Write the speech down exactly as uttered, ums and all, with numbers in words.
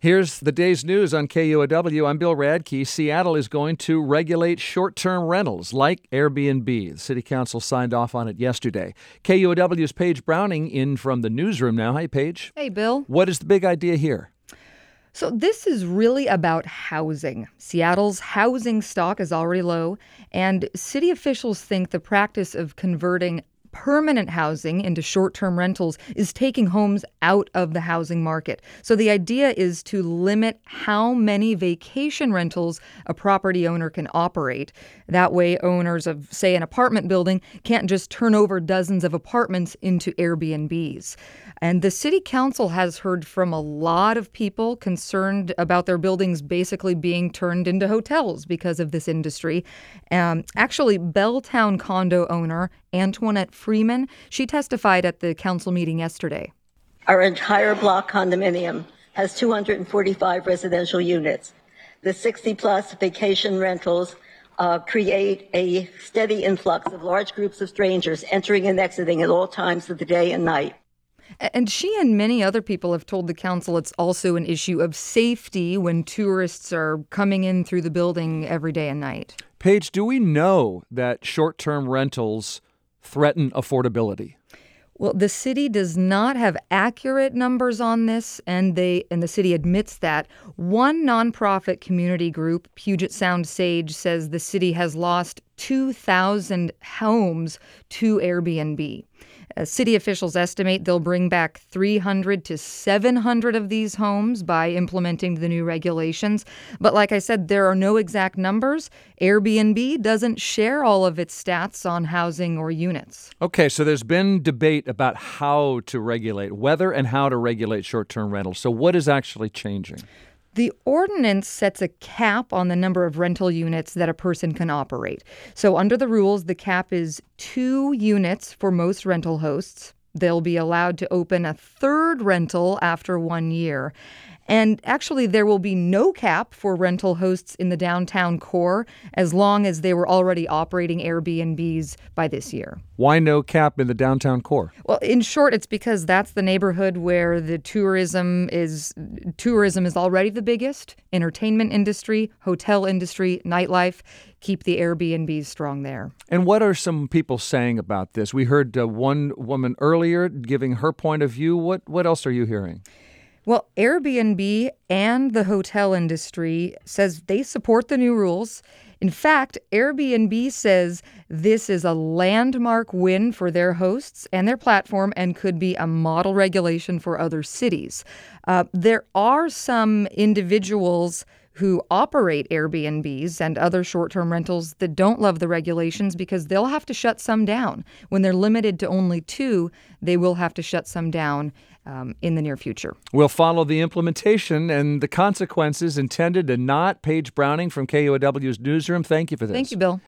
Here's the day's news on K U O W. I'm Bill Radke. Seattle is going to regulate short-term rentals like Airbnb. The City Council signed off on it yesterday. K U O W's Paige Browning in from the newsroom now. Hi, Paige. Hey, Bill. What is the big idea here? So this is really about housing. Seattle's housing stock is already low, and city officials think the practice of converting permanent housing into short-term rentals is taking homes out of the housing market. So the idea is to limit how many vacation rentals a property owner can operate. That way, owners of, say, an apartment building can't just turn over dozens of apartments into Airbnbs. And the city council has heard from a lot of people concerned about their buildings basically being turned into hotels because of this industry. Um, actually, Belltown condo owner Antoinette Freeman, she testified at the council meeting yesterday. Our entire block condominium has two hundred forty-five residential units. The sixty-plus vacation rentals uh, create a steady influx of large groups of strangers entering and exiting at all times of the day and night. And she and many other people have told the council it's also an issue of safety when tourists are coming in through the building every day and night. Paige, do we know that short-term rentals threaten affordability? Well, the city does not have accurate numbers on this, and they and the city admits that. One nonprofit community group, Puget Sound Sage, says the city has lost two thousand homes to Airbnb. Uh, city officials estimate they'll bring back three hundred to seven hundred of these homes by implementing the new regulations. But like I said, there are no exact numbers. Airbnb doesn't share all of its stats on housing or units. Okay, so there's been debate about how to regulate, whether and how to regulate short-term rentals. So what is actually changing? The ordinance sets a cap on the number of rental units that a person can operate. So under the rules, the cap is two units for most rental hosts. They'll be allowed to open a third rental after one year. And actually, there will be no cap for rental hosts in the downtown core as long as they were already operating Airbnbs by this year. Why no cap in the downtown core? Well, in short, it's because that's the neighborhood where the tourism is tourism is already the biggest. Entertainment industry, hotel industry, nightlife. Keep the Airbnbs strong there. And what are some people saying about this? We heard uh, one woman earlier giving her point of view. What what else are you hearing? Well, Airbnb and the hotel industry says they support the new rules. In fact, Airbnb says this is a landmark win for their hosts and their platform and could be a model regulation for other cities. Uh, there are some individuals who operate Airbnbs and other short-term rentals that don't love the regulations because they'll have to shut some down. When they're limited to only two, they will have to shut some down um, in the near future. We'll follow the implementation and the consequences intended and not. Paige Browning from K U O W's newsroom, thank you for this. Thank you, Bill.